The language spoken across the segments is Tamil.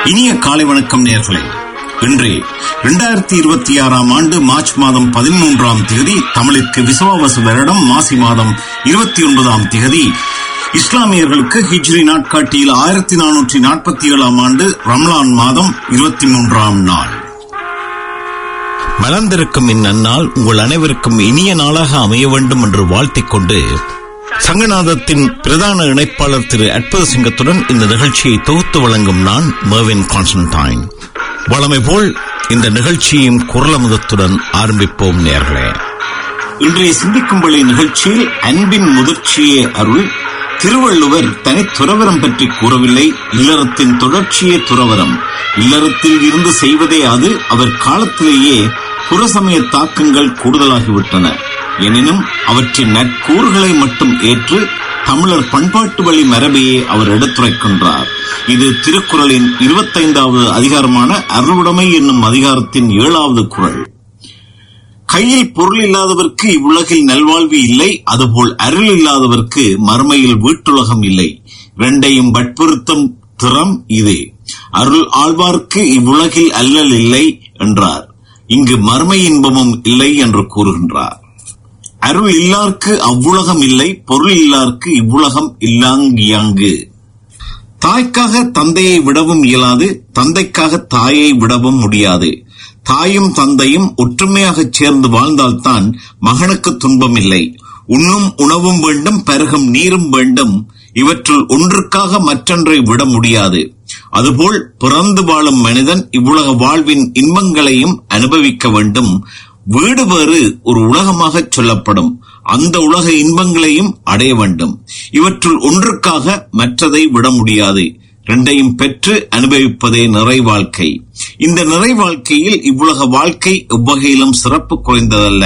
இனிய காலை வணக்கம் நேயர்களே. இன்று 2026 ஆண்டு மார்ச் மாதம் 13ஆம் தேதி, தமிழிற்கு விசுவாவசு வருடம் மாசி மாதம் 29ஆம் தேதி, இஸ்லாமியர்களுக்கு ஹிஜ்ரி நாட்காட்டியில் 1447ஆம் ஆண்டு ரமலான் மாதம் 23ஆம் நாள். மலர்ந்திருக்கும் இந்நன்னாள் உங்கள் அனைவருக்கும் இனிய நாளாக அமைய வேண்டும் என்று வாழ்த்திக் கொண்டு, சங்கநாதத்தின் பிரதான இணைப்பாளர் திரு அற்புத சிங்கத்துடன் இந்த நிகழ்ச்சியை தொகுத்து வழங்கும் நான் மெர்வின் கான்ஸ்டன்டைன். வழமை போல் இந்த நிகழ்ச்சியும் குரலமுதத்துடன் ஆரம்பிப்போம் நேயர்களே. இன்றைய சிந்திக்கும்படி நிகழ்ச்சியில் அன்பின் முதிர்ச்சியே அருள். திருவள்ளுவர் தனி துறவரம் பற்றி கூறவில்லை, இல்லறத்தின் தொடர்ச்சியே துறவரம். இல்லறத்தில் இருந்து செய்வதே அது. அவர் காலத்திலேயே புறசமய தாக்கங்கள் கூடுதலாகிவிட்டன. எனினும் அவற்றின் நற்கூறுகளை மட்டும் ஏற்று தமிழர் பண்பாட்டு வழி மரபையே அவர் எடுத்துரைக்கின்றார். இது திருக்குறளின் 25வது அதிகாரமான அருளுடைமை என்னும் அதிகாரத்தின் 7வது குறள். கையில் பொருள் இல்லாதவர்க்கு இவ்வுலகில் நல்வாழ்வு இல்லை, அதுபோல் அருள் இல்லாதவர்க்கு மறுமையில் வீட்டுலகம் இல்லை. இரண்டையும் வற்புறுத்தும் திறம் இது. அருள் ஆழ்வார்க்கு இவ்வுலகில் அல்லல் இல்லை என்றார். இங்கு மறுமை இன்பமும் இல்லை என்று கூறுகின்றார். அருள் இல்லார்க்கு அவ்வுலகம் இல்லை, பொருள் இல்லார்க்கு இவ்வுலகம் இல்லாங்கியாங்கு. தாய்க்காக தந்தையை விடவும் இயலாது, தந்தைக்காக தாயை விடவும் முடியாது. தாயும் தந்தையும் ஒற்றுமையாக சேர்ந்து வாழ்ந்தால்தான் மகனுக்கு துன்பம் இல்லை. உண்ணும் உணவும் வேண்டும், பருகும் நீரும் வேண்டும். இவற்றுள் ஒன்றுக்காக மற்றொன்றை விட முடியாது. அதுபோல் பிறந்து வாழும் மனிதன் இவ்வுலக வாழ்வின் இன்பங்களையும் அனுபவிக்க வேண்டும். வீடு வேறு ஒரு உலகமாக சொல்லப்படும். அந்த உலக இன்பங்களையும் அடைய வேண்டும். இவற்றுள் ஒன்றுக்காக மற்றதை விட முடியாது. இரண்டையும் பெற்று அனுபவிப்பதே நிறை வாழ்க்கை. இந்த நிறை வாழ்க்கையில் இவ்வுலக வாழ்க்கை எவ்வகையிலும் சிறப்பு குறைந்ததல்ல.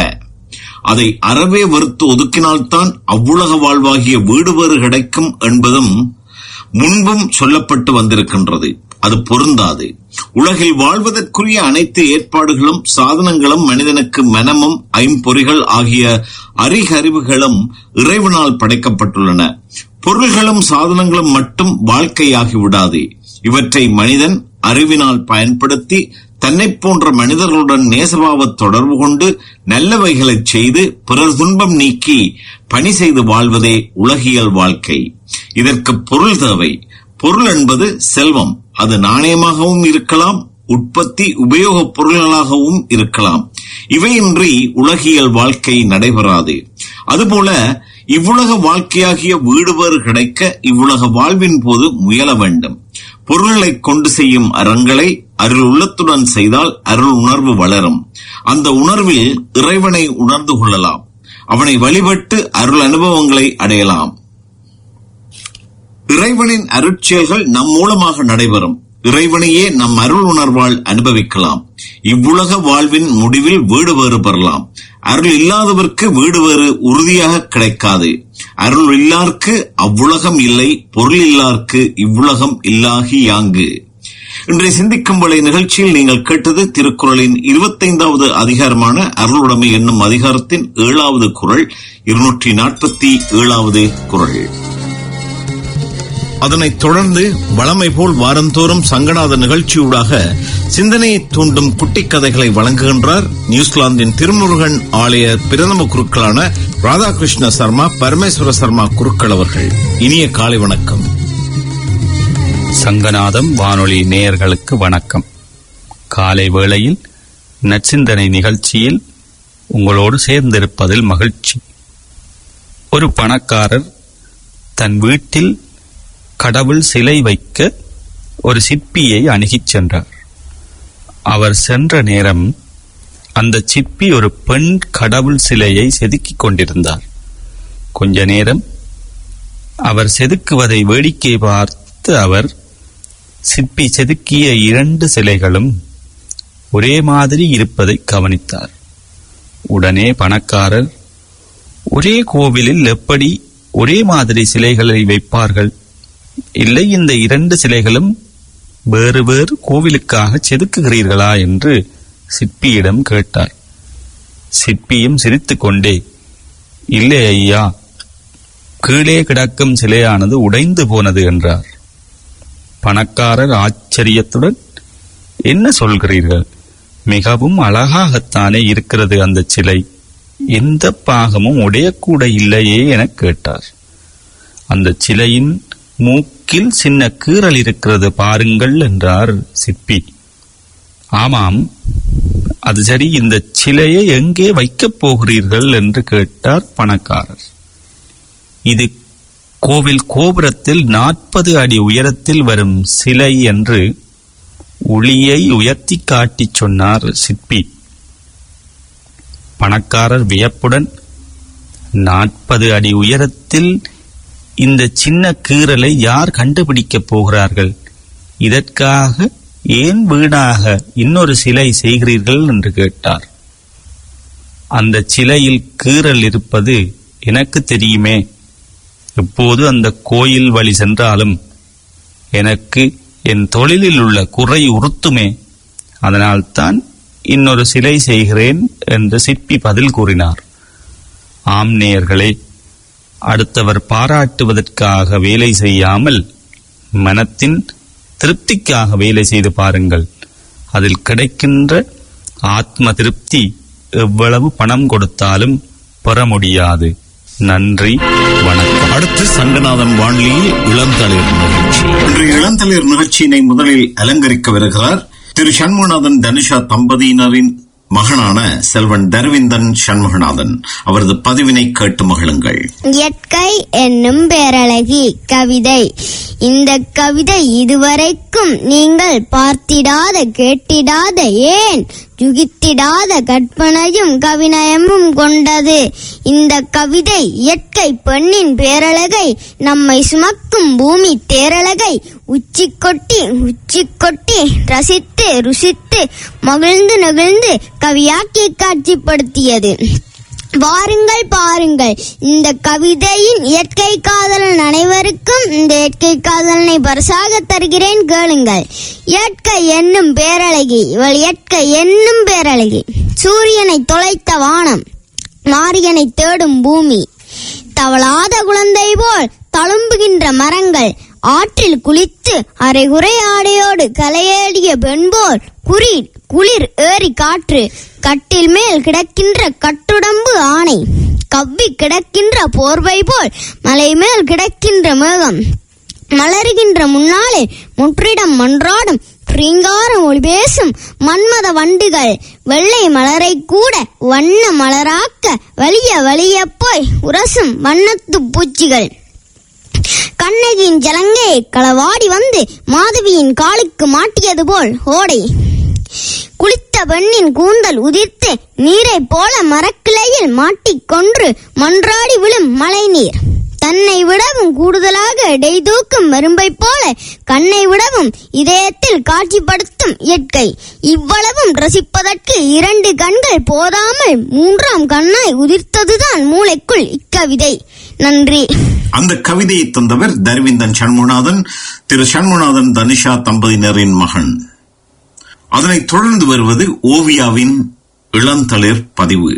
அதை அறவே வெறுத்து ஒதுக்கினால்தான் அவ்வுலக வாழ்வாகிய வீடு வேறு கிடைக்கும் என்பதும் முன்பும் சொல்லப்பட்டு வந்திருக்கின்றது. அது பொருந்தாது. உலகில் வாழ்வதற்குரிய அனைத்து ஏற்பாடுகளும் சாதனங்களும் மனிதனுக்கு மனமும் ஐம்பொறிகள் ஆகிய அறிகறிவுகளும் இறைவனால் படைக்கப்பட்டுள்ளன. பொருள்களும் சாதனங்களும் மட்டும் வாழ்க்கையாகி விடாது. இவற்றை மனிதன் அறிவினால் பயன்படுத்தி தன்னை போன்ற மனிதர்களுடன் நேசபாவ தொடர்பு கொண்டு நல்லவைகளை செய்து பிறர் துன்பம் நீக்கி பணி செய்து வாழ்வதே உலகியல் வாழ்க்கை. இதற்கு பொருள் தேவை. பொருள் என்பது செல்வம். அது நாணயமாகவும் இருக்கலாம், உற்பத்தி உபயோகப் பொருள்களாகவும் இருக்கலாம். இவையின்றி உலகியல் வாழ்க்கை நடைபெறாது. அதுபோல இவ்வுலக வாழ்க்கையாகிய வீடு வேறு கிடைக்க இவ்வுலக வாழ்வின் போது முயல வேண்டும். பொருள்களை கொண்டு செய்யும் அறங்களை அருள் உள்ளத்துடன் செய்தால் அருள் உணர்வு வளரும். அந்த உணர்வில் இறைவனை உணர்ந்து கொள்ளலாம். அவனை வழிபட்டு அருள் அனுபவங்களை அடையலாம். இறைவனின் அருட்செயல்கள் நம் மூலமாக நடைபெறும். இறைவனையே நம் அருள் உணர்வால் அனுபவிக்கலாம். இவ்வுலக வாழ்வின் முடிவில் வீடு வேறு பெறலாம். அருள் இல்லாதவர்க்கு வீடு வேறு உறுதியாக கிடைக்காது. அருள் இல்லார்க்கு அவ்வுலகம் இல்லை, பொருள் இல்லார்க்கு இவ்வுலகம் இல்லாகி யாங்கு. இன்றைய சிந்திக்கும் வலை நிகழ்ச்சியில் நீங்கள் கேட்டது திருக்குறளின் 25வது அதிகாரமான அருளுடைமை என்னும் அதிகாரத்தின் 7வது குறள், 247வது குறள். அதனைத் தொடர்ந்து வழமை போல் வாரந்தோறும் சங்கநாத நிகழ்ச்சியூடாக சிந்தனையை தூண்டும் குட்டி கதைகளை வழங்குகின்றார் நியூசிலாந்தின் திருமுருகன் ஆலய பிரதம குருக்களான ராதாகிருஷ்ண சர்மா, பரமேஸ்வர சர்மா குருக்கள் அவர்கள். இனிய காலை வணக்கம். சங்கநாதம் வானொலி நேயர்களுக்கு வணக்கம். காலை வேளையில் நற்சிந்தனை நிகழ்ச்சியில் உங்களோடு சேர்ந்திருப்பதில் மகிழ்ச்சி. ஒரு பணக்காரர் தன் வீட்டில் கடவுள் சிலை வைக்க ஒரு சிற்பியை அணுகிச் சென்றார். அவர் சென்ற நேரம் அந்த சிற்பி ஒரு பெண் கடவுள் சிலையை செதுக்கிக் கொண்டிருந்தார். கொஞ்ச நேரம் அவர் செதுக்குவதை வேடிக்கை பார்த்து அவர் சிற்பி செதுக்கிய 2 சிலைகளும் ஒரே மாதிரி இருப்பதை கவனித்தார். உடனே பணக்காரர், ஒரே கோவிலில் எப்படி ஒரே மாதிரி சிலைகளை வைப்பார்கள்? இல்லை, இந்த 2 சிலைகளும் வேறு வேறு கோவிலுக்காக செதுக்குகிறீர்களா என்று சிற்பியிடம் கேட்டார். சிற்பியும் சிரித்துக் கொண்டே, இல்லை ஐயா, கீழே கிடக்கும் சிலையானது உடைந்து போனது என்றார். பணக்காரர் ஆச்சரியத்துடன், என்ன சொல்கிறீர்கள்? மிகவும் அழகாகத்தானே இருக்கிறது அந்த சிலை. எந்த பாகமும் உடையக்கூட இல்லையே என கேட்டார். அந்த சிலையின் மூக்கில் சின்ன கீறல் இருக்கிறது பாருங்கள் என்றார் சிற்பி. ஆமாம், அது சரி, இந்த சிலையை எங்கே வைக்கப் போகிறீர்கள் என்று கேட்டார் பணக்காரர். இது கோவில் கோபுரத்தில் 40 அடி உயரத்தில் வரும் சிலை என்று ஒளியை உயர்த்தி காட்டி சொன்னார் சிற்பி. பணக்காரர் வியப்புடன், 40 அடி உயரத்தில் இந்த சின்ன கீறலை யார் கண்டுபிடிக்கப் போகிறார்கள்? இதற்காக ஏன் வீணாக இன்னொரு சிலை செய்கிறீர்கள் என்று கேட்டார். அந்த சிலையில் கீறல் இருப்பது எனக்கு தெரியுமே. எப்போது அந்த கோயில் வழி சென்றாலும் எனக்கு என் தொழிலில் உள்ள குறை உறுத்துமே. அதனால்தான் இன்னொரு சிலை செய்கிறேன் என்று சிற்பி பதில் கூறினார். ஆம் நேயர்களே, அடுத்தவர் பாராட்டுவதற்காக வேலை செய்யாமல் மனத்தின் திருப்திக்காக வேலை செய்து பாருங்கள். அதில் கிடைக்கின்ற ஆத்ம திருப்தி எவ்வளவு பணம் கொடுத்தாலும் பெற முடியாது. நன்றி, வணக்கம். அடுத்து சங்கநாதன் வானொலியில் இளந்தளிர் நிகழ்ச்சி. இன்றைய இளந்தளிர் நிகழ்ச்சியினை முதலில் அலங்கரிக்க வருகிறார் திரு சண்முகநாதன் தனுஷா தம்பதியினரின் மகனான செல்வன் தர்விந்தன் சண்முகநாதன். அவரது பதிவினை கேட்டு மகிழுங்கள். இயற்கை என்னும் பேரழகி கவிதை. இந்த கவிதை இதுவரைக்கும் நீங்கள் பார்த்திடாத, கேட்டிடாத, ஏன் யுகித்திடாத கற்பனையும் கவிநயமும் கொண்டது. இந்த கவிதை இயற்கை பெண்ணின் பேரழகை, நம்மை சுமக்கும் பூமி தேரழகை உச்சி கொட்டி ரசித்து ருசித்து மகிழ்ந்து நெகிழ்ந்து கவியாக்கி காட்சிப்படுத்தியது. வாருங்கள் பாருங்கள், இந்த கவிதையின் இயற்கை காதலன் அனைவருக்கும் இந்த இயற்கை காதலனை பரிசாக தருகிறேன், கேளுங்கள். இயற்கை என்னும் பேரழகி, இவள் இயற்கை என்னும் பேரழகி. சூரியனை தொலைத்த வானம், மாரியனை தேடும் பூமி, தவளாத குழந்தை போல் தழும்புகின்ற மரங்கள், ஆற்றில் குளித்து அரைகுறை ஆடையோடு கலையேடிய பெண் போல் குளிர் ஏறி காற்று, கட்டில் மேல் கிடக்கின்ற கட்டுடம்பு ஆணை, கவ்வி கிடக்கின்ற போர்வை போல் மலை மேல் கிடக்கின்ற மேகம், மலருகின்ற முன்னாலே முற்றிடம் மன்றாடும் ரீங்காரம் ஒளி பேசும் மன்மத வண்டுகள், வெள்ளை மலரை கூட வண்ண மலராக்க வலிய போய் உரசும் வண்ணத்து பூச்சிகள், கண்ணகியின் ஜலங்கையை களவாடி வந்து மாதவியின் காலுக்கு மாட்டியது போல் ஓடை, குளித்த பெண்ணின் கூந்தல் உதிர்த்து நீரை போல மரக்கிளையில் மாட்டிக்கொன்று மன்றாடி விழும் மழை நீர், தன்னை விடவும் கூடுதலாக எடை தூக்கும் மரும்பை போல கண்ணை விடவும் இதயத்தில் காட்சிப்படுத்தும் இயற்கை. இவ்வளவும் ரசிப்பதற்கு 2 கண்கள் போதாமல் 3ஆம் கண்ணாய் உதிர்த்ததுதான் மூளைக்குள் இக்கவிதை. நன்றி. அந்த கவிதையை தந்தவர் தர்விந்தன் சண்முகநாதன், திரு சண்முகநாதன் தனுஷா தம்பதியினரின் மகன். அதனைத் தொடர்ந்து வருவது ஓவியாவின் இளந்தளிர் பதிவு.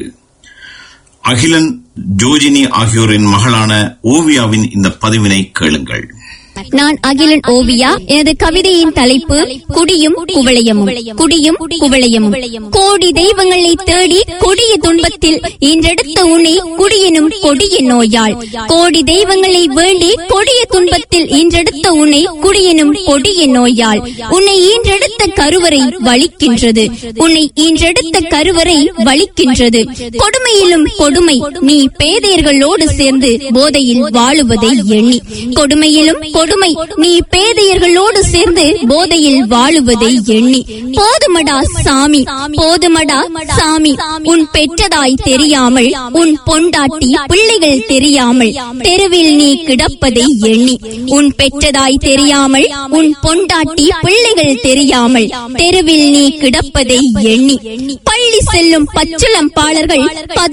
அகிலன், ஜோஜினி ஆகியோரின் மகளான ஓவியாவின் இந்த பதிவினை கேளுங்கள். நான் அகிலன் ஓவியா. எனது கவிதையின் தலைப்பு குடியும் குவளையமும். குடியும் குவளையமும். கோடி தெய்வங்களை தேடி கொடிய துன்பத்தில் இன்றெடுத்த உன்னை குடியெனும் கொடிய நோயால், கோடி தெய்வங்களை வேண்டி கொடிய துன்பத்தில் இன்றெடுத்த உன்னை குடியெனும் கொடிய நோயால், உன்னை ஈன்றெடுத்த கருவறை வலிக்கின்றது, உன்னை ஈன்றெடுத்த கருவறை வலிக்கின்றது. கொடுமையிலும் கொடுமை நீ பேதையர்களோடு சேர்ந்து போதையில் வாழுவதை எண்ணி, கொடுமையிலும் கொடுமை நீ பேதையர்களோடு சேர்ந்து போதையில் வாழுவதை எண்ணி. போதுமடா சாமி, போதுமடா சாமி, உன் பெற்றதாய் தெரியாமல், உன் பொண்டாட்டி பிள்ளைகள் தெரியாமல் தெருவில் நீ கிடப்பதை எண்ணி, உன் பெற்றதாய் தெரியாமல், உன் பொண்டாட்டி பிள்ளைகள் தெரியாமல் தெருவில் நீ கிடப்பதை எண்ணி. பள்ளி செல்லும் பச்சுளம்பாளர்கள்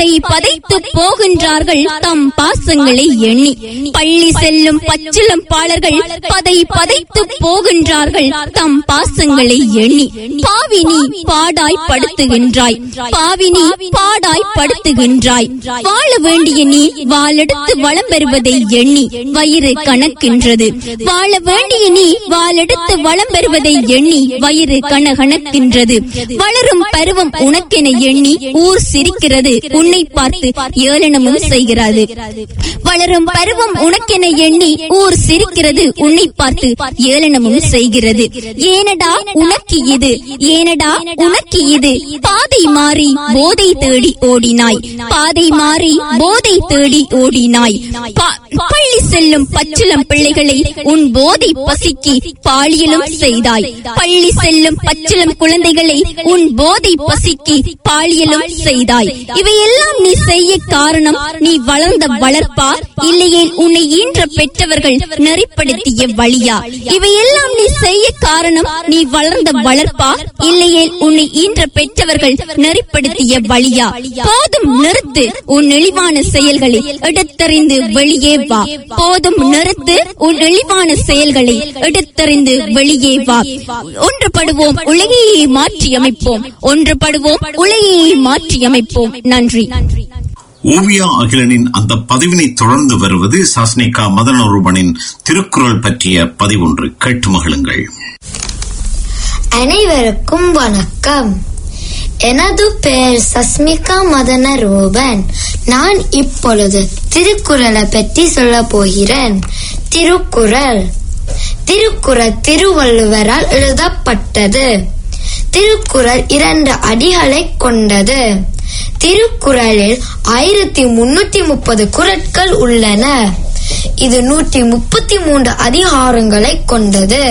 பதைத்து போகின்றார்கள் தம் பாசங்களை எண்ணி, பள்ளி செல்லும் பச்சுளம்பாளர்கள் உழைப்பாளர்கள் பதை பதைத்து போகின்றார்கள் தம் பாசங்களை எண்ணி. பாவினி பாடாய் படுத்துகின்றாய், பாவினி பாடாய் படுத்துகின்றாய். வாழ வேண்டிய நீ வாளெடுத்து வளம் பெறுவதை எண்ணி வயிறு கணக்கின்றது. வாழ வேண்டிய நீ வாளெடுத்து வளம் பெறுவதை எண்ணி வயிறு கணக்கின்றது. வளரும் பருவம் உனக்கென எண்ணி ஊர் சிரிக்கிறது, உன்னை பார்த்து ஏளனமும் செய்கிறது. வளரும் பருவம் உனக்கென எண்ணி ஊர் சிரிக்கிறது, உன்னை பார்த்து ஏளனமும் செய்கிறது. ஏனடா உனக்கு இது, ஏனடா உனக்கு இது? பாதை மாறி போதை தேடி ஓடினாய், பாதை மாறி போதை தேடி ஓடினாய். பள்ளி செல்லும் பச்சிளம் பிள்ளைகளை உன் போதை பசிக்கு பாலியலும் செய்தாய். பள்ளி செல்லும் பச்சிளம் குழந்தைகளை உன் போதை பசிக்கு பாலியலும் செய்தாய். இவையெல்லாம் நீ செய்ய காரணம் நீ வளர்ந்த வளர்ப்பா, இல்லையே உன்னை ஈன்ற பெற்றவர்கள் நெறிப்படுத்திய வழியா? இவையெல்லாம் நீ செய்ய காரணம் நீ வளர்ந்த வளர்ப்பா, இல்லையே உன்னை ஈன்ற பெற்றவர்கள் நெறிப்படுத்திய வழியா? போதும் நிறுத்து உன் இழிவான செயல்களை, எடுத்தறிந்து வெளியே வா. போதும் நிறுத்து உன் இழிவான செயல்களை, எடுத்தறிந்து வெளியே வா. ஒன்றுபடுவோம், உலகையை மாற்றி அமைப்போம். ஒன்றுபடுவோம், உலகையை மாற்றி அமைப்போம். நன்றி. ஓவியா அகிலனின் அந்த பதிவினை தொடர்ந்து வருவது சாஸ்னிகா மதனரூபனின் திருக்குறள் பற்றிய பதிவொன்று. கேட்டு மகிழுங்கள். அனைவருக்கும் வணக்கம். எனது பெயர் சஸ்மிகா மதனரூபன். நான் இப்பொழுது திருக்குறளை பற்றி சொல்ல போகிறேன். திருக்குறள் திருவள்ளுவரால் எழுதப்பட்டது. திருக்குறள் 2 அடிகளை கொண்டது. திருக்குறளில் 1330 குறட்கள் உள்ளன. இது 133 அதிகாரங்களை கொண்டது.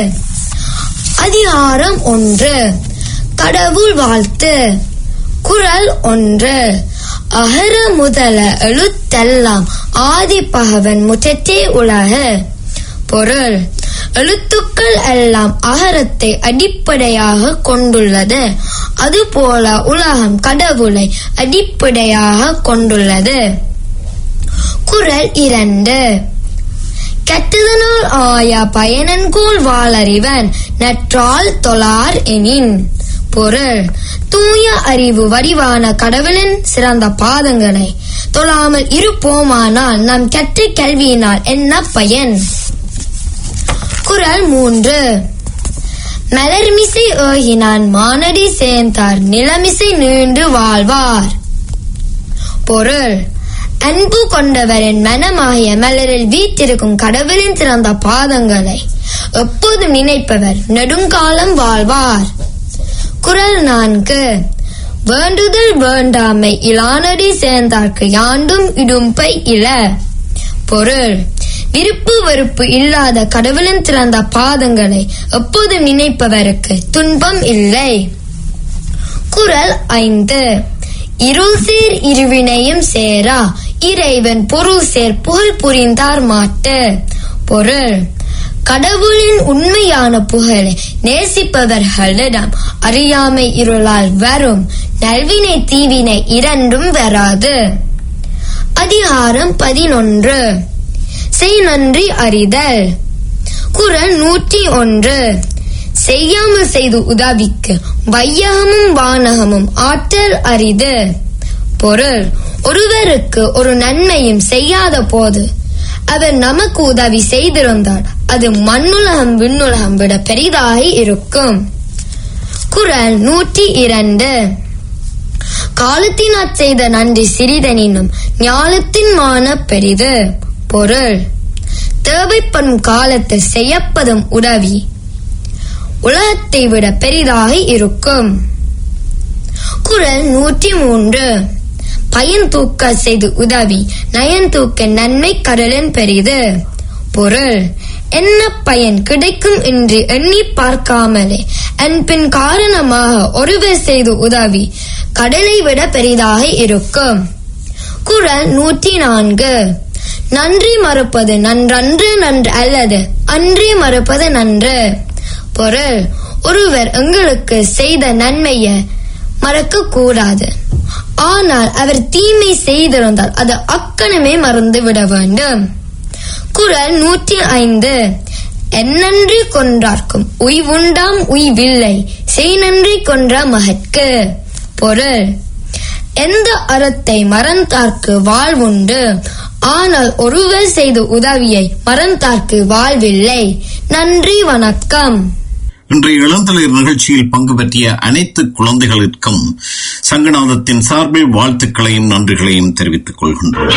அதிகாரம் 1, கடவுள் வாழ்த்து. குறள் 1, அகர முதல எழுத்தெல்லாம் ஆதி பகவன் முதற்றே உலகு. பொருள்: எழுத்துக்கள் எல்லாம் அகரத்தை அடிப்படையாக கொண்டுள்ளது. அதுபோல உலகம் கடவுளை அடிப்படையாக கொண்டுள்ளது. குறள் 2, கெட்டதனால் ஆய பயனன்கோள் வாளறிவன் நற்றால் தொழார் எனின். பொருள்: தூய அறிவு வடிவான கடவுளின் சிறந்த பாதங்களை தொழாமல் இருப்போமானால் நாம் கற்ற கல்வியினால் என்ன பயன்? குறள் 3, மலர்மிசை ஏகினான் மானடி சேர்ந்தார் நிலமிசை நீண்டு வாழ்வார். பொருள்: அன்பு கொண்டவரின் மனமாகிய மலரில் வீற்றிருக்கும் கடவுளின் சிறந்த பாதங்களை எப்போதும் நினைப்பவர் நெடுங்காலம் வாழ்வார். குறள் 4, வேண்டுதல் வேண்டாமை இலானடி சேர்ந்தார்க்கு யாண்டும் இடும்பை இல. பொருள்: விருப்பு வெறுப்பு இல்லாத கடவுளின் சிறந்த பாதங்களை எப்போதும் நினைப்பவருக்கு துன்பம் இல்லை. குறள் 5, இருள் சேர் இருவினையும் சேரா இறைவன் பொருள் சேர் புகழ் புரிந்தார் மாட்டு. பொருள்: கடவுளின் உண்மையான புகழை நேசிப்பவர்களிடம் அறியாமை இருளால் வரும் நல்வினை தீவினை இரண்டும் வராது. அதிகாரம் 11, செய் நன்றி அறிதல். குறள் 101, செய்யாமல் செய்து உதவிக்கு வையகமும் வானகமும் ஆற்றல் அரிது. பொருள்: ஒருவருக்கு ஒரு நன்மையும் செய்யாத போது அவர் நமக்கு உதவி செய்திருந்தால் அது மண்ணுலகம் விண்ணுலகம் விட பெரிதாகி இருக்கும். குறள் 102, காலத்தினால் செய்த நன்றி சிறிதெனினும் ஞாலத்தின் மான பெரிது. பொருள்: தேவைப்படும் காலத்தில் செய்யப்படும் உதவி உலகத்தை விட பெரிதாக இருக்கும். குறள் 103, பயன் தூக்க செய்து உதவி நயன் தூக்க நன்மை கடலின் பெரிது. பொருள்: என்ன பயன் கிடைக்கும் என்று எண்ணி பார்க்காமலே அன்பின் காரணமாக ஒருவர் செய்து உதவி கடலை விட பெரிதாக இருக்கும். குறள் 104, நன்றி மறுப்பது நன்றன்று நன்று அல்லது அன்றி மறுப்பது நன்று. பொருள்: ஒருவர் எங்களுக்கு செய்த நன்மையை மறக்க கூடாது. ஆனால் அவர் தீமை செய்திருந்தால் அது அக்கணமே மறந்து விட வேண்டும். குறள் 105, என்னன்றி கொன்றார்க்கும் உய்வுண்டாம் உய்வில்லை செய் நன்றி கொன்ற மகற்கு. பொருள்: எந்த அறத்தை மறந்தார்க்கு வாழ்வுண்டு, ஆனால் ஒருவர் செய்த உதவியை மறந்தார்க்கு வாழ்வில்லை. நன்றி, வணக்கம். இன்றைய இளந்தளிர் நிகழ்ச்சியில் பங்கு பற்றிய அனைத்து குழந்தைகளுக்கும் சங்கநாதத்தின் சார்பில் வாழ்த்துக்களையும் நன்றிகளையும் தெரிவித்துக் கொள்கின்றோம்.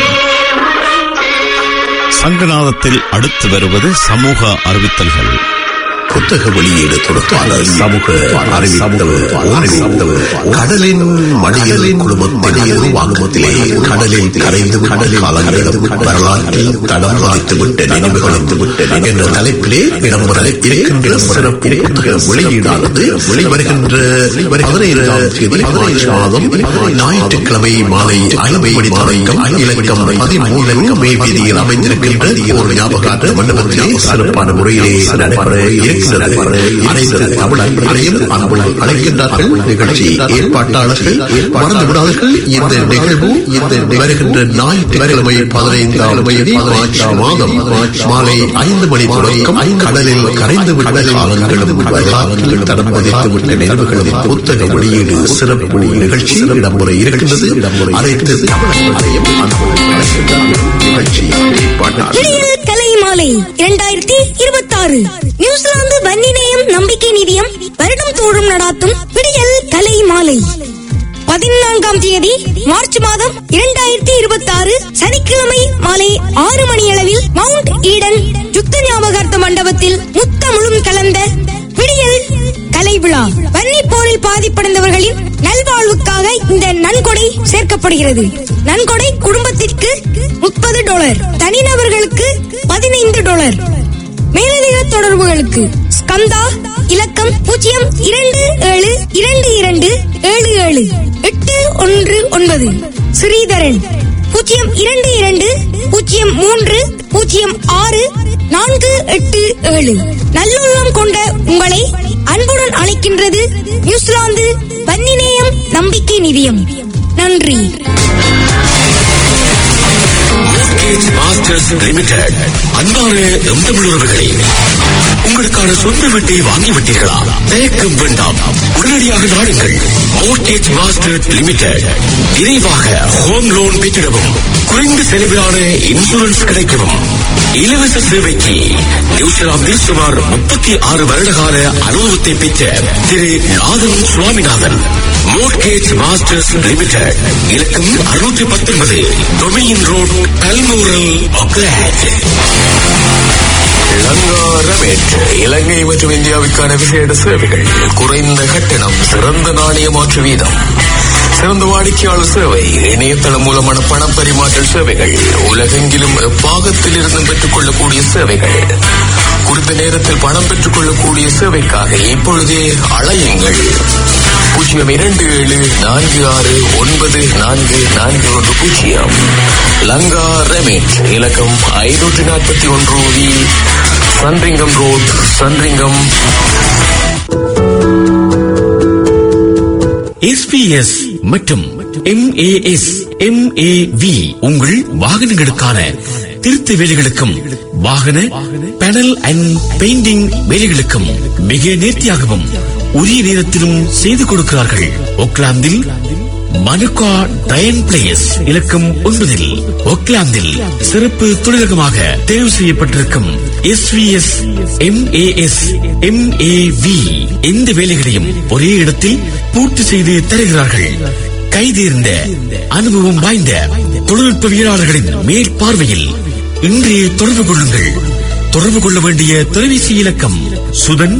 சங்கநாதத்தில் அடுத்து வருவது சமூக அறிவித்தல்கள். புத்தக வெளியீடு தொடர்பாளர் சமூக அறிவித்தவர் கடலின் மடியில் குழுமத்தின் வாக்குத்திலே கடலில் கரைந்து காலங்களும் வரலாற்றில் தடம் பதித்துவிட்ட நினைவுகளும் என்ற தலைப்பிலே இடம்பெற இருக்கின்ற சிறப்பு புத்தக வெளியீடானது வருகின்ற 17ஆம் தேதி மார்ச் மாதம் ஞாயிற்றுக்கிழமை மாலை 5 மணி தொடக்கம் இலக்கம் 13 மே வீதியில் அமைந்திருக்கின்ற ஒரு ஞாபகார்த்த மண்டபத்திலே சிறப்பான முறையிலே நடைபெற அனைத்து தமிழர்களையும் அன்புடன் அழைக்கின்றார்கள். நிகழ்ச்சி ஏற்பாட்டாளர்கள் மறந்து விடாதீர்கள். இந்த நிகழ்வு வருகின்ற ஞாயிற்றுக்கிழமை 15ஆம் தேதி மார்ச் மாதம் மாலை 5 மணி தொடக்கம் கடலில் கரைந்துவிட்ட காலங்களும் வரலாற்றில் தடம் பதித்துவிட்ட நினைவுகளும் புத்தக வெளியீடு சிறப்பு நிகழ்ச்சி இடம்பெற இருக்கின்றது. அனைத்து தமிழர்களையும் அன்புடன் அழைக்கின்றார்கள். நிகழ்ச்சி ஏற்பாட்டாளர்கள் கலை மாலை 2026 நியூசிலாந்து வன்னிநேயம் நம்பிக்கை நிதியம் வருடம் தோறும் நடாத்தும் விடியல் கலை மாலை 14ஆம் தேதி மார்ச் மாதம் 2026 சனிக்கிழமை மாலை 6 மணியளவில் மவுண்ட் ஈடன் யுத்த ஞாபகார்த்த மண்டபத்தில் முத்தமிழும் கலந்த விடியல் கலை விழா. வன்னி போரில் பாதிப்படைந்தவர்களின் நல்வாழ்வுக்காக இந்த நன்கொடை சேர்க்கப்படுகிறது. நன்கொடை குடும்பத்திற்கு $30, தனிநபர்களுக்கு $15. மேலதிக தொடர்புகளுக்கு ஸ்கந்தா இலக்கம் 0222777819, ஸ்ரீதரன் 0220300647. நல்லுள்ளம் கொண்ட உங்களை அன்புடன் அழைக்கின்றது நியூசிலாந்து வன்னிநேயம் நம்பிக்கை நிதியம். நன்றி. Masters Limited. அன்பான தமிழர்களே, உங்களுக்கான சொந்த வீட்டை வாங்கிவிட்டீர்களா? தயக்கம் வேண்டாம், உடனடியாக நாடுங்கள். Mortgage Masters Limited. விரைவாக ஹோம் லோன் பெற்றிடவும், குறைந்த செலவிலான இன்சூரன்ஸ் கிடைக்கவும். இலவச சேவைக்கு நியூசிலாந்தில் சுமார் 36 வருடகால அனுபவத்தை பெற்ற திரு Nathan Swaminathan. Mortgage Masters Limited. இலக்கம் 619 டொமியின் ரோட், பல்மோரல், ஆக்லாந்து. இலங்கை மற்றும் இந்தியாவுக்கான விசேட சேவைகள், குறைந்த கட்டணம், சிறந்த நாணய மாற்று வீதம், சிறந்த வாடிக்கையாளர் சேவை, இணையதளம் மூலமான பண பரிமாற்ற சேவைகள், உலகெங்கிலும் பாகத்தில் இருந்து பெற்றுக் கொள்ளக்கூடிய சேவைகள், குறித்த நேரத்தில் பணம் பெற்றுக் கொள்ளக்கூடிய சேவைக்காக இப்பொழுதே அழையுங்கள். 02746944410. லங்கா ரெமிட். இலக்கம் 541 சன்ரிங்கம் ரோட், சன்ரிங்கம். SPS மற்றும் MAS MAV உங்கள் வாகனங்களுக்கான திருத்த வேலைகளுக்கும் வாகன பேனல் அண்ட் பெயிண்டிங் வேலைகளுக்கும் மிக நேர்த்தியாகவும் உரிய நேரத்திலும் செய்து கொடுக்கிறார்கள். ஓக்லாந்தில் மனுகா டயன் பிளேஸ் இலக்கம் 9 ஓக்லாந்தில் சிறப்பு தொழிலகமாக தேர்வு செய்யப்பட்டிருக்கும் SVS MAS MAV எந்த வேலைகளையும் ஒரே இடத்தில் பூர்த்தி செய்து தருகிறார்கள். கைதேர்ந்த அனுபவம் வாய்ந்த தொழில்நுட்பவியலாளர்களின் மேற்பார்வையில் இன்றே தொடர்பு கொள்ளுங்கள். தொடர்பு கொள்ள வேண்டிய தொலைபேசி இலக்கம் சுதன்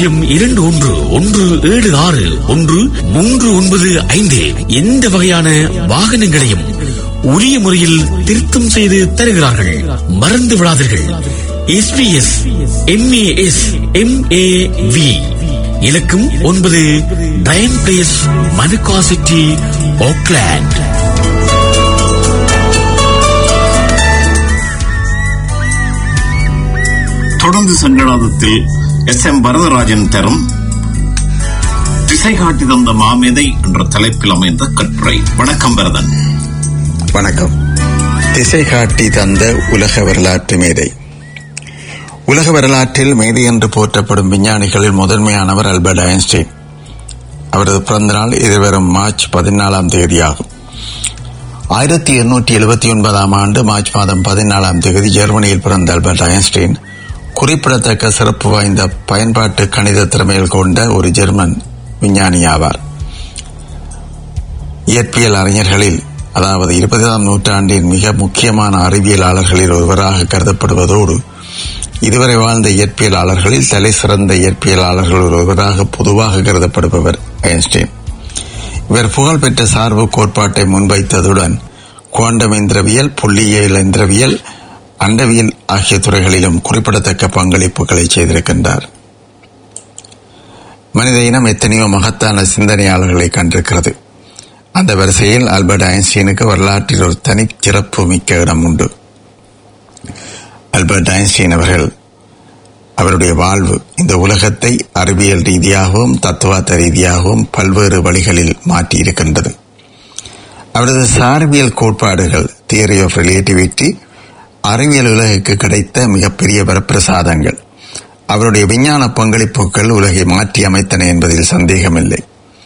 0211761395. எந்த வகையான வாகனங்களையும் உரிய முறையில் திருத்தம் செய்து தருகிறார்கள். மறந்து விடாதீர்கள். SPS MAS MAV இலக்கம் 9 Diane place, Manukau city, Auckland. தொடர்ந்து சங்கநாதத்தில் SM வரதராஜன் தரும் திசை காட்டி தந்த மாமேதை என்ற தலைப்பில் அமைந்த கட்டுரை. வணக்கம் வரதன். வணக்கம். திசை காட்டி தந்த உலக வரலாற்று மேதை. உலக வரலாற்றில் மேதை என்று போற்றப்படும் விஞ்ஞானிகளில் முதன்மையானவர் ஆல்பர்ட் ஐன்ஸ்டீன். அவரது பிறந்த நாள் எதிர்வரும் மார்ச் 14ஆம் தேதியாகும். 1879ஆம் ஆண்டு மார்ச் மாதம் 14ஆம் தேதி ஜெர்மனியில் பிறந்த ஆல்பர்ட் ஐன்ஸ்டீன் குறிப்பிடத்தக்க சிறப்பு வாய்ந்த பயன்பாட்டு கணித திறமைகள் கொண்ட ஒரு ஜெர்மன் விஞ்ஞானி ஆவார். இயற்பியல் அறிஞர்களில், அதாவது 20ஆம் நூற்றாண்டின் மிக முக்கியமான அறிவியலாளர்களில் ஒருவராக கருதப்படுவதோடு இதுவரை வாழ்ந்த இயற்பியலாளர்களில் தலை சிறந்த இயற்பியலாளர்கள் ஒருவராக பொதுவாக கருதப்படுபவர் ஐன்ஸ்டீன். இவர் புகழ்பெற்ற சார்பு கோட்பாட்டை முன்வைத்ததுடன் குவாண்டம் இயந்திரவியல், புள்ளியியல் இயந்திரவியல், அண்டவியல் ஆகிய துறைகளிலும் குறிப்பிடத்தக்க பங்களிப்புகளை செய்திருக்கின்றார். மனித இனம் எத்தனையோ மகத்தான சிந்தனையாளர்களை கண்டிருக்கிறது. அந்த வரிசையில் ஆல்பர்ட் ஐன்ஸ்டீனுக்கு வரலாற்றில் ஒரு தனி சிறப்பு மிக்க இடம் உண்டு. ஆல்பர்ட் ஐன்ஸ்டீன் அவருடைய வாழ்வு இந்த உலகத்தை அறிவியல் ரீதியாகவும் தத்துவார்த்த ரீதியாகவும் பல்வேறு வழிகளில் மாற்றியிருக்கின்றது. அவரது சார்பியல் கோட்பாடுகள், தியரி ஆஃப் ரிலேட்டிவிட்டி, அறிவியல் உலகுக்கு கிடைத்த மிகப்பெரிய வரப்பிரசாதங்கள். அவருடைய விஞ்ஞான பங்களிப்புகள் உலகை மாற்றி அமைத்தன என்பதில் சந்தேகமில்லை.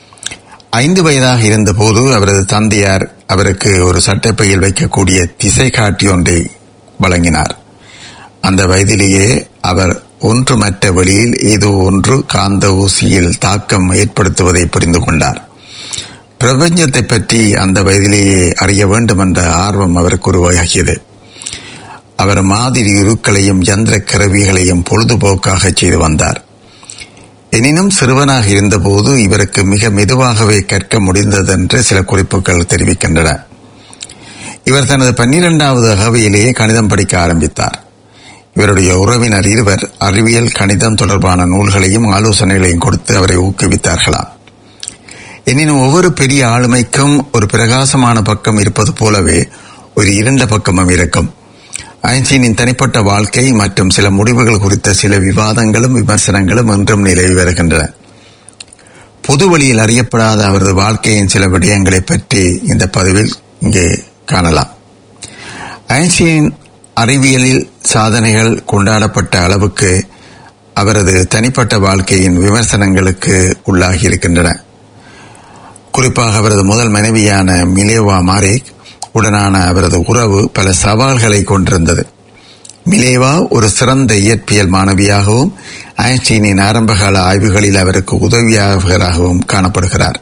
5 வயதாக இருந்தபோது அவரது தந்தையார் அவருக்கு ஒரு சட்டைப்பையில் வைக்கக்கூடிய திசை காட்டி ஒன்றை வழங்கினார். அந்த வயதிலேயே அவர் ஒன்றுமற்ற வழியில் ஏதோ ஒன்று காந்த ஊசியில் தாக்கம் ஏற்படுத்துவதை புரிந்து கொண்டார். பிரபஞ்சத்தை பற்றி அந்த வயதிலேயே அறிய வேண்டும் என்ற ஆர்வம் அவருக்கு உருவாகியது. அவர் மாதிரி உருக்களையும் யந்திர கருவிகளையும் பொழுதுபோக்காக செய்து வந்தார். எனினும் சிறுவனாக இருந்தபோது இவருக்கு மிக மெதுவாகவே கற்க முடிந்ததென்று சில குறிப்புகள் தெரிவிக்கின்றன. இவர் தனது 12வது அகவையிலேயே கணிதம் படிக்க ஆரம்பித்தார். இவருடைய உறவினர் இருவர் அறிவியல் கணிதம் தொடர்பான நூல்களையும் ஆலோசனைகளையும் கொடுத்து அவரை ஊக்குவித்தார்களாம். எனினும் ஒவ்வொரு பெரிய ஆளுமைக்கும் ஒரு பிரகாசமான பக்கம் இருப்பது போலவே ஒரு இருண்ட பக்கமும் இருக்கும். ஐன்ஸ்டீனின் தனிப்பட்ட வாழ்க்கை மற்றும் சில முடிவுகள் குறித்த சில விவாதங்களும் விமர்சனங்களும் இன்றும் நிலவி வருகின்றன. பொது வழியில் அறியப்படாத அவரது வாழ்க்கையின் சில விடயங்களை பற்றி இந்த பதிவில் இங்கே காணலாம். ஐன்ஸ்டீன் அறிவியலில் சாதனைகள் கொண்டாடப்பட்ட அளவுக்கு அவரது தனிப்பட்ட வாழ்க்கையின் விமர்சனங்களுக்கு உள்ளாகி இருக்கின்றன. குறிப்பாக அவரது முதல் மனைவியான மிலேவா மாரேக் உடனான அவரது உறவு பல சவால்களை கொண்டிருந்தது. மிலேவா ஒரு சிறந்த இயற்பியல் மாணவியாகவும் ஐன்ஸ்டீனின் ஆரம்பகால ஆய்வுகளில் அவருக்கு உதவியாளராகவும் காணப்படுகிறார்.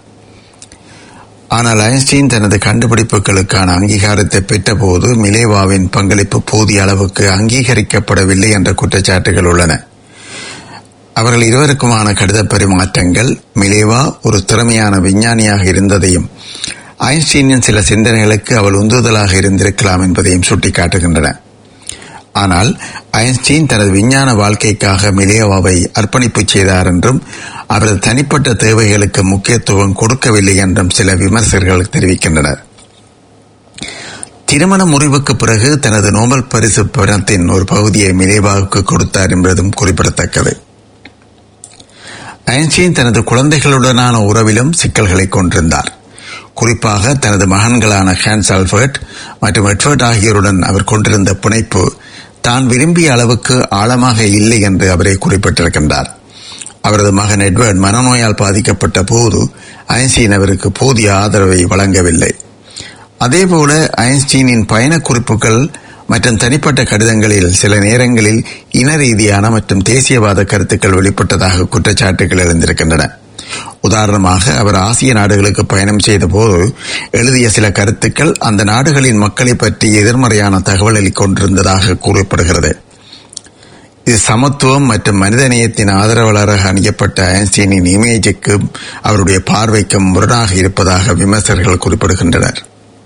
ஆனால் ஐன்ஸ்டீன் தனது கண்டுபிடிப்புகளுக்கான அங்கீகாரத்தை பெற்றபோது மிலேவாவின் பங்களிப்பு போதிய அளவுக்கு அங்கீகரிக்கப்படவில்லை என்ற குற்றச்சாட்டுகள் உள்ளன. அவர்கள் இருவருக்குமான கடித பரிமாற்றங்கள் மிலேவா ஒரு திறமையான விஞ்ஞானியாக இருந்ததையும் ஐன்ஸ்டீனின் சில சிந்தனைகளுக்கு அவள் உந்துதலாக இருந்திருக்கலாம் என்பதையும் சுட்டிக்காட்டுகின்றன. ஆனால் ஐன்ஸ்டீன் தனது விஞ்ஞான வாழ்க்கைக்காக மிலேவாவை அர்ப்பணிப்பு செய்தார் என்றும் அவரது தனிப்பட்ட தேவைகளுக்கு முக்கியத்துவம் கொடுக்கவில்லை என்றும் சில விமர்சகர்கள் தெரிவிக்கின்றனர். திருமண முறிவுக்கு பிறகு தனது நோபல் பரிசு பணத்தின் ஒரு பகுதியை மிலேவாவுக்கு கொடுத்தார் என்பதும் குறிப்பிடத்தக்கது. ஐன்ஸ்டீன் தனது குழந்தைகளுடனான உறவிலும் சிக்கல்களை கொண்டிருந்தார். குறிப்பாக தனது மகன்களான ஹான்ஸ் ஆல்பர்ட் மற்றும் எட்வர்ட் ஆகியோருடன் அவர் கொண்டிருந்த பிணைப்பு தான் விரும்பிய அளவுக்கு ஆழமாக இல்லை என்று அவரை குறிப்பிட்டிருக்கின்றார். அவரது மகன் எட்வர்ட் மனநோயால் பாதிக்கப்பட்ட போது ஐன்ஸ்டீன் அவருக்கு போதிய ஆதரவை வழங்கவில்லை. அதேபோல ஐன்ஸ்டீனின் பயண குறிப்புகள் மற்றும் தனிப்பட்ட கடிதங்களில் சில நேரங்களில் இன ரீதியான மற்றும் தேசியவாத கருத்துக்கள் வெளிப்பட்டதாக குற்றச்சாட்டுகள் எழுந்திருக்கின்றன. உதாரணமாக அவர் ஆசிய நாடுகளுக்கு பயணம் செய்த போது எழுதிய சில கருத்துக்கள் அந்த நாடுகளின் மக்களை பற்றி எதிர்மறையான தகவல்களை கொண்டிருந்ததாக கூறப்படுகிறது. இது சமத்துவம் மற்றும் மனிதநேயத்தின் ஆதரவாளராக அணியப்பட்ட ஐன்ஸ்டீனின் இமேஜுக்கும் அவருடைய பார்வைக்கும் முரணாக இருப்பதாக விமர்சகர்கள் குறிப்பிடுகின்றனர்.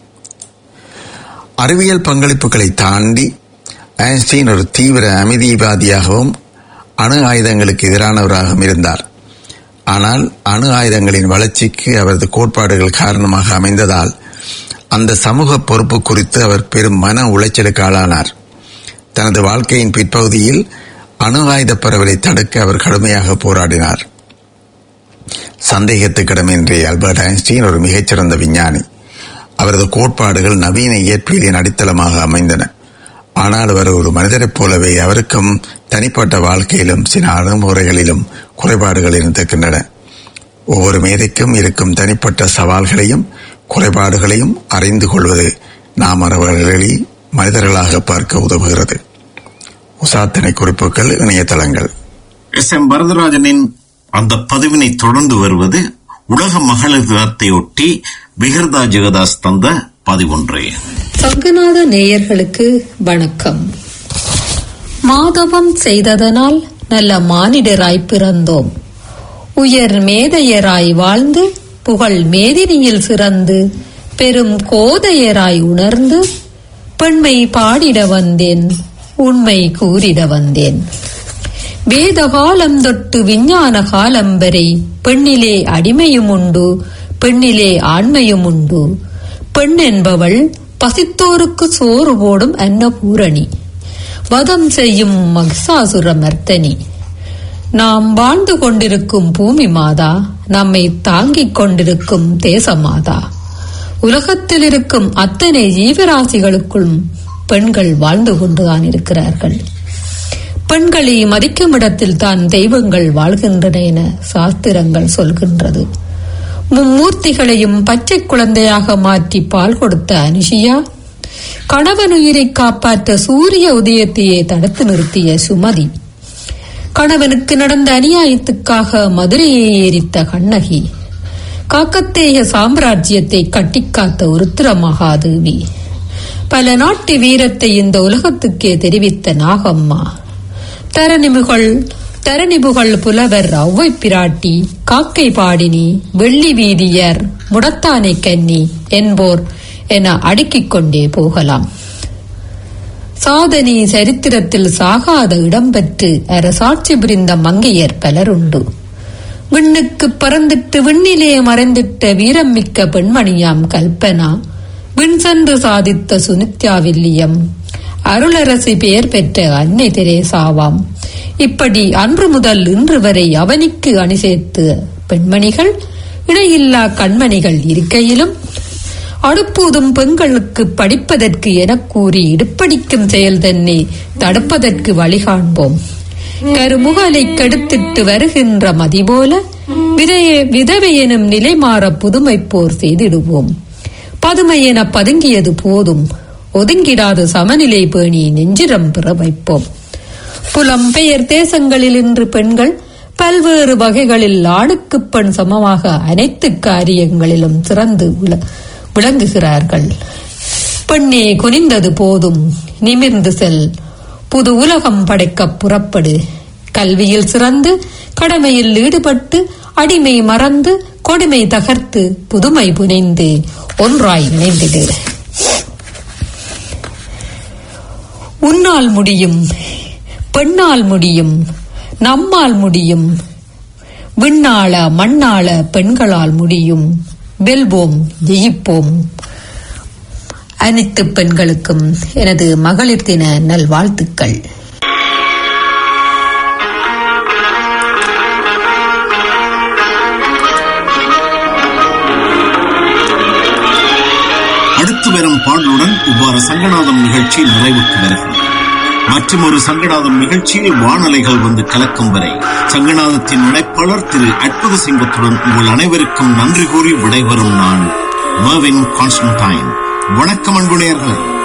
அறிவியல் பங்களிப்புகளை தாண்டி ஐன்ஸ்டீன் ஒரு தீவிர அமைதிவாதியாகவும் அணு ஆயுதங்களுக்கு எதிரானவராகவும் இருந்தார். ஆனால் அணு ஆயுதங்களின் வளர்ச்சிக்கு அவரது கோட்பாடுகள் காரணமாக அமைந்ததால் அந்த சமூக பொறுப்பு குறித்து அவர் பெரும் மன உளைச்சலுக்கு ஆளானார். தனது வாழ்க்கையின் பிற்பகுதியில் அணு ஆயுத பரவலை தடுக்க அவர் கடுமையாக போராடினார். சந்தேகத்துக்கிடமின்றி ஆல்பர்ட் ஐன்ஸ்டீன் ஒரு மிகச்சிறந்த விஞ்ஞானி. அவரது கோட்பாடுகள் நவீன இயற்பியலின் அடித்தளமாக அமைந்தன. ஆனால் அவர் ஒரு மனிதரைப் போலவே அவருக்கும் தனிப்பட்ட வாழ்க்கையிலும் சில அணுகுமுறைகளிலும் குறைபாடுகள் இருக்கின்றன. ஒவ்வொரு மேதைக்கும் இருக்கும் தனிப்பட்ட சவால்களையும் குறைபாடுகளையும் அறிந்து கொள்வது நாம் அவர்களை மனிதர்களாக பார்க்க உதவுகிறது. உசாத்தனை குறிப்புகள் இணையதளங்கள். எஸ்.எம். வரதராஜனின் அந்த பதிவினை தொடர்ந்து வருவது உலக மகளிர் தினத்தையொட்டி விகர்தா ஜெகதாஸ் தந்த பதிவொன்றே. சங்கநாத நேயர்களுக்கு வணக்கம். மாதவம் செய்ததனால் நல்ல மானிடராய் பிறந்தோம். உயர் மேதையராய் வாழ்ந்து புகழ் மேதினியில் சிறந்து பெரும் கோதையராய் உணர்ந்து பெண்மை பாடிட வந்தேன், உண்மை கூறிட வந்தேன். வேத காலம் தொட்டு விஞ்ஞான காலம் வரை பெண்ணிலே அடிமையும் உண்டு, பெண்ணிலே ஆண்மையும் உண்டு. பெண் என்பவள் பசித்தோருக்கு சோறு போடும் அன்னபூரணி, வதம் செய்யும் மகிஷாசுர மர்த்தனி. நாம் வாழ்ந்து கொண்டிருக்கும் பூமி மாதா, நம்மை தாங்கிக் கொண்டிருக்கும் தேச மாதா. உலகத்தில் இருக்கும் அத்தனை ஜீவராசிகளுக்குள் பெண்கள் வாழ்ந்து கொண்டுதான் இருக்கிறார்கள். பெண்களை மதிக்கும் இடத்தில் தான் தெய்வங்கள் வாழ்கின்றன என சாஸ்திரங்கள் சொல்கின்றது. மும்மூர்த்திகளையும் பச்சை குழந்தையாக மாற்றி பால் கொடுத்த அனுஷியா, கணவன் உயிரை காப்பாற்ற சூரிய உதயத்தையே தடுத்து நிறுத்திய சுமதி, கணவனுக்கு நடந்த அநியாயத்துக்காக மதுரையை எரித்த கண்ணகி, காக்கத்தேய சாம்ராஜ்யத்தை கட்டிக்காத்த உருத்திர மகாதேவி, பல நாட்டு வீரத்தை இந்த உலகத்துக்கே தெரிவித்த நாகம்மா, தரணிபுகள் புலவர் ஔவை பிராட்டி, காக்கை பாடினி, வெள்ளி வீதியர், முடத்தானை கன்னி என்போர் என அடுக்கிக் கொண்டே போகலாம். சாதனை சரித்திரத்தில் சாகாத இடம்பெற்று அரசாட்சி புரிந்த மங்கையர் பலருண்டு. விண்ணுக்கு பறந்திட்டு விண்ணிலே மறைந்திட்ட வீரம் மிக்க பெண்மணியாம் கல்பனா, விண் சென்று சாதித்த சுனித்யா வில்லியம், அருளரசி பெயர் பெற்ற அன்னை தெரேசாவாம். இப்படி அன்று முதல் இன்று வரை அவனிக்கு அணி சேர்த்து பெண்மணிகள், இணையில்லா கண்மணிகள் இருக்கையிலும் அடுப்பூதும் பெண்களுக்கு படிப்பதற்கு என கூறி இடுப்படிக்கும் செயல் தன்னை தடுப்பதற்கு வழிகாண்போம். கருமுகலை கெடுத்திட்டு வருகின்ற மதிபோல விதவை எனும் நிலை மாற புதுமை போர் செய்திடுவோம். பதுமை என பதுங்கியது போதும், ஒதுங்கிடாத சமநிலை பேணி நெஞ்சிரம் பெற வைப்போம். புலம்பெயர் தேசங்களில் இன்று பெண்கள் பல்வேறு வகைகளில் ஆணுக்கு பெண் சமமாக அனைத்து காரியங்களிலும் சிறந்து விளங்குகிறார்கள். பெண்ணே குனிந்தது போதும், நிமிர்ந்து செல், புது உலகம் படைக்க புறப்படு. கல்வியில் சிறந்து கடமையில் ஈடுபட்டு அடிமை மறந்து கொடுமை தகர்த்து புதுமை புனைந்து ஒன்றாய் இணைந்திடு. உன்னால் முடியும், பெண்ணால் முடியும், நம்மால் முடியும், விண்ணாள மண்ணாள பெண்களால் முடியும். வெல்வோம், ஜெயிப்போம். அனைத்து பெண்களுக்கும் எனது மகளிர் தின நல்வாழ்த்துக்கள். அடுத்து வரும் பாடலுடன் இவ்வாறு சங்கநாதம் நிகழ்ச்சி நிறைவுக்கு வருகிறது. மற்றும் ஒரு சங்கநாதம் நிகழ்ச்சியில் வானலைகள் வந்து கலக்கும் வரை சங்கநாதத்தின் இணைப்பாளர் திரு அற்புத சிங்கத்துடன் உங்கள் அனைவருக்கும் நன்றி கூறி விடைபெறும் நான் மேவின் கான்ஸ்டன்டைன். வணக்கம் அன்பு நேயர்களே.